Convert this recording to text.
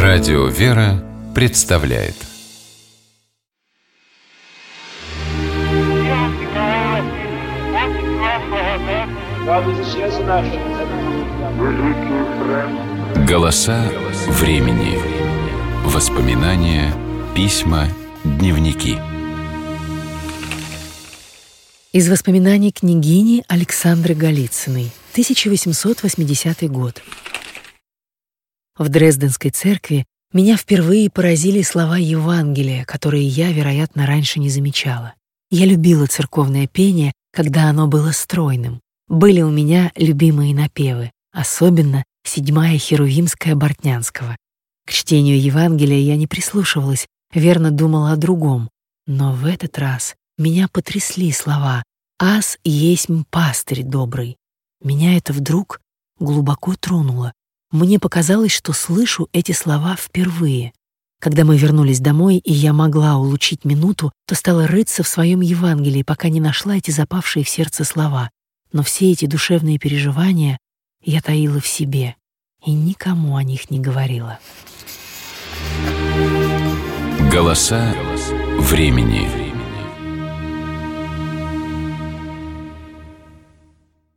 Радио «Вера» представляет «Голоса времени». Воспоминания, письма, дневники. Из воспоминаний княгини Александры Голицыной, 1880 год. В Дрезденской церкви меня впервые поразили слова Евангелия, которые я, вероятно, раньше не замечала. Я любила церковное пение, когда оно было стройным. Были у меня любимые напевы, особенно 7-я Херувимская Бортнянского. К чтению Евангелия я не прислушивалась, верно думала о другом. Но в этот раз меня потрясли слова «Аз есмь пастырь добрый». Меня это вдруг глубоко тронуло. Мне показалось, что слышу эти слова впервые. Когда мы вернулись домой, и я могла улучшить минуту, то стала рыться в своем Евангелии, пока не нашла эти запавшие в сердце слова. Но все эти душевные переживания я таила в себе и никому о них не говорила. Голоса времени.